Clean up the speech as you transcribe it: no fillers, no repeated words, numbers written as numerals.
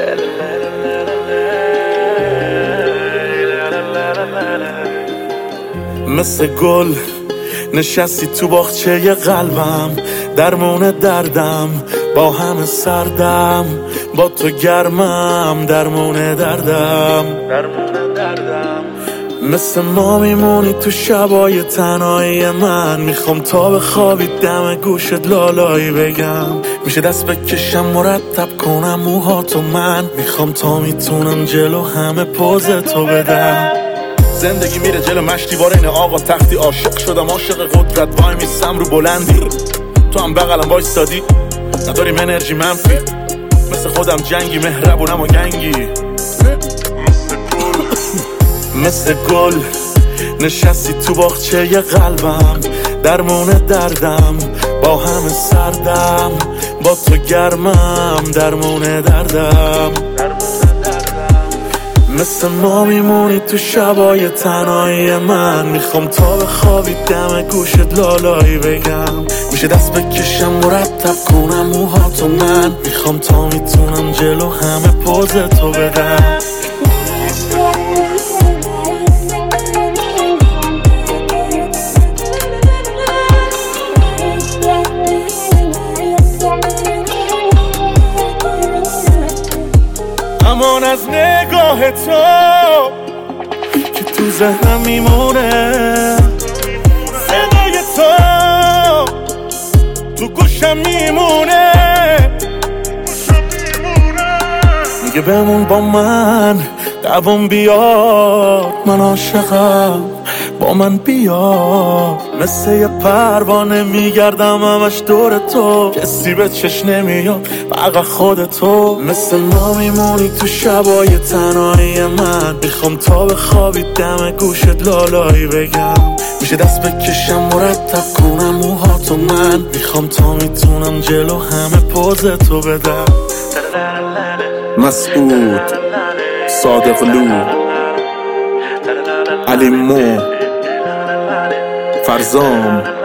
مثل گل نشستی تو باغچه قلبم، درمون دردم با همه سردم، با تو گرمم درمون دردم. مثل ما میمونی تو شبای تنهایی من، میخوام تا بخوابی دم گوشت لالایی بگم، میشه دست بکشم مرتب کنم موهاتو من، میخوام تا میتونم جلو همه پوز تو بدم. زندگی میره جلو مشتی این آقا تختی، عاشق شدم عاشق قدرت، وای میستم رو بلندی، تو هم بغلم وایستادی، نداریم انرژی منفی، مثل خودم جنگی مهربونم و گنگی. مثل گل نشستی تو باغچه قلبم، درمون دردم با همه سردم، با تو گرمم درمون دردم. مثل ما میمونی تو شبای تنهایی من، میخوام تا بخوابی دم گوشت لالایی بگم، میشه دست بکشم مرتب کنم موهاتو من، میخوام تا میتونم جلو همه پوز تو بدم. امان از نگاه تو که تو ذهنم میمونه، صدای تو گوشم میمونه، میگه بمون با من دوام بیار، من عاشقم با من بیا. مثل یه پروانه میگردم همش دور تو، کسی به چشم نمیاد فقط خودتو. مثل ما میمونی تو شبای تنهایی من، میخوام تا بخوابی دم گوشت لالایی بگم، میشه دست بکشم مرتب کنم موهاتو من، میخوام تا میتونم جلو همه پوز تو بدم. مسعود صادقلو، علی مو، فرزام